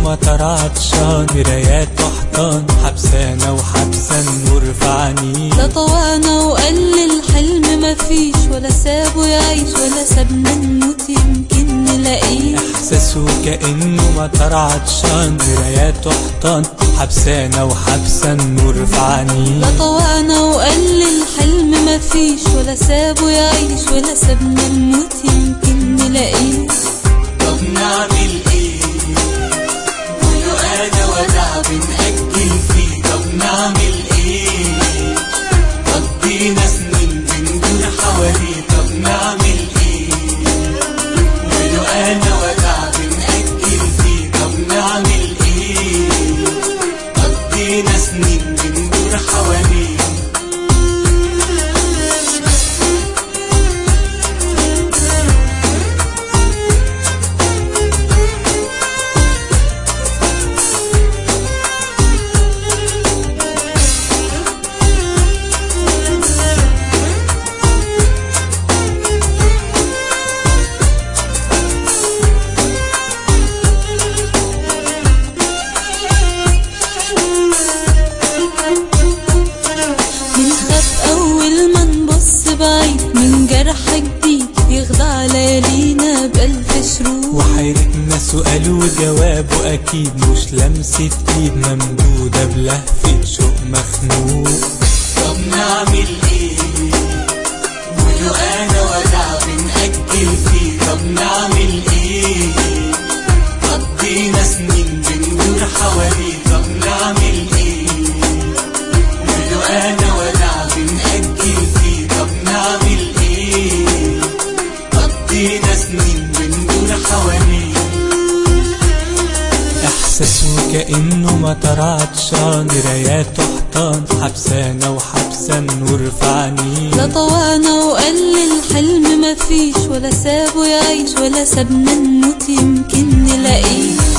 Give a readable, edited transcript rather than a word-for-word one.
مطر عطشان، مرايات وحيطان حبسانا وحبسا النور في عينيه. لا طوانا وقال الحلم مفيش، ولا سابه يعيش ولا سابنا نموت يمكن نلاقيه. احساسه كأنه مطر عطشان، مرايات وحيطان حبسانا وحبسا النور في عينيه. لا طوانا وقال الحلم مفيش، ولا سابه يعيش ولا سابنا نموت يمكن نلاقيه. طب نعمل ايه؟ قولوا انا ودع بنأجل فيه. طب نعمل ايه؟ قضينا سنين بندور حواليه. طب نعمل ايه؟ قولوا انا ودع بنأجل فيه. طب نعمل ايه؟ قضينا سنين بندور حواليه. من جرح جديد يخضع ليالينا بألف شروق، وحيرتنا سؤال وجوابه أكيد مش لمسة إيد ممدودة بلهفة شوق مخنوق. طب نعمل إيه؟ قولوا أنا ودع بنأجل فيه. طب نعمل إيه؟ قضينا سنين بندور حواليه. طب نعمل إيه؟ قولوا أنا ودع بنأجل فيه. طب نعمل إيه؟ قضينا سنين بندور حواليه. إحساسه كأنه مطر عطشان، مرايات وحيطان حبسانا وحبسا النور في عينيه. لا طوانا وقال الحلم مفيش، ولا سابه يعيش ولا سابنا نموت يمكن نلاقيه.